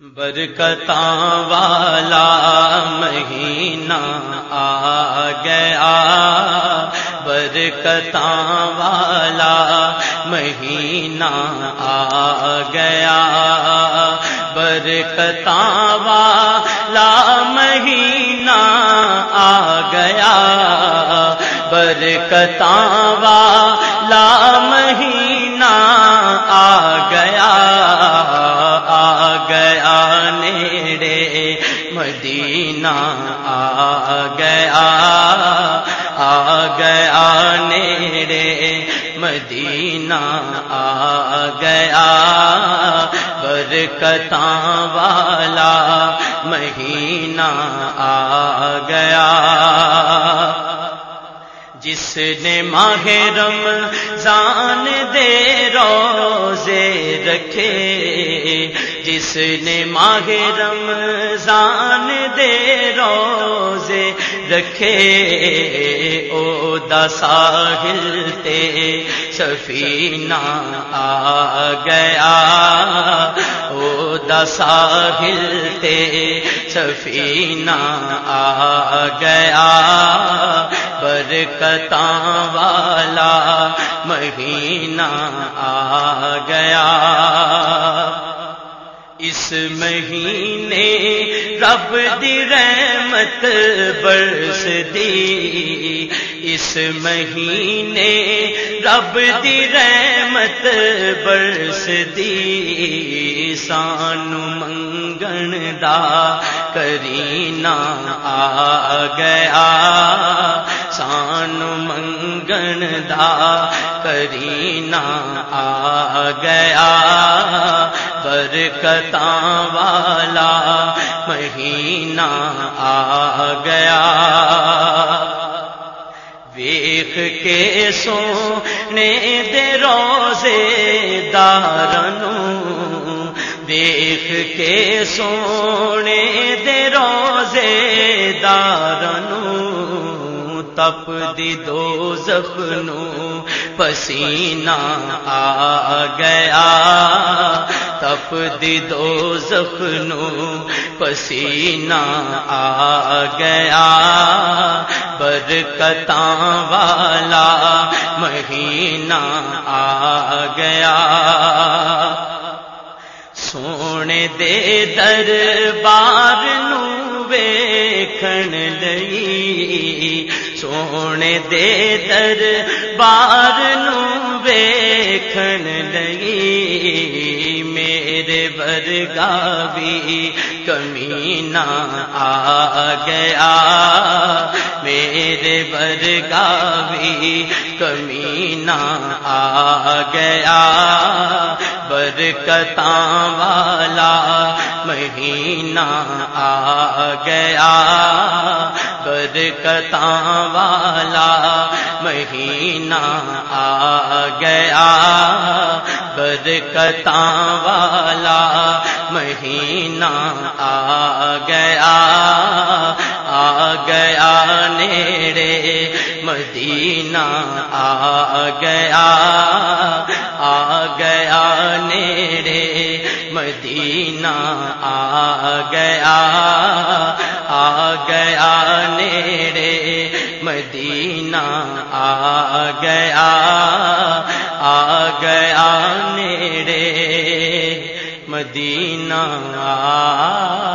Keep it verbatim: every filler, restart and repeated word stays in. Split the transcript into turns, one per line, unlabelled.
برکتاں والا مہینہ آ گیا، برکتاں والا مہینہ آ گیا، برکتاں والا مہینہ آ گیا، برکتاں والا مہینہ آ گیا، آ گیا نیڑے مدینہ آ گیا، آ گیا نیڑے مدینہ آ گیا، برکتاں والا مہینہ آ گیا۔ جس نے ماہ رمضان دے روزے رکھے، جس نے ماہ رمضان دے روزے رکھے، او دا ساحل تے سفینہ آ گیا، او دا ساحل تے سفینہ آ گیا، برکتاں والا مہینہ آ گیا۔ اس مہینے رب دی رحمت برس دی، اس مہینے رب دی رحمت برس دی، سانو منگن دا کرینہ آ گیا، سانو منگن دا کرینہ آ گیا، برکتاں والا مہینہ آ گیا۔ ویکھ کے سونے دے روزے دارنوں، ویکھ کے سونے دے روزے دارنوں، تپ دی دوزخ نوں پسینہ آ گیا، تپ دی دوزخ نوں پسینہ آ گیا، برکتاں والا مہینہ آ گیا۔ سونے دے دربار نوں ویکھن لئی، سونے دے دربار نوں ویکھن لئی، میرے ورگا بھی کمینہ آ گیا، میرے ورگا بھی کمینہ آ گیا، برکتاں والا مہینہ آ گیا، برکتاں والا مہینہ آ گیا، برکتاں والا مہینہ آ گیا، آ گیا نیڑے مدینہ آ گیا، آ گیا نیڑے مدینہ آ گیا، آ گیا نیڑے مدینہ آ گیا، آ گیا نیڑے مدینہ آ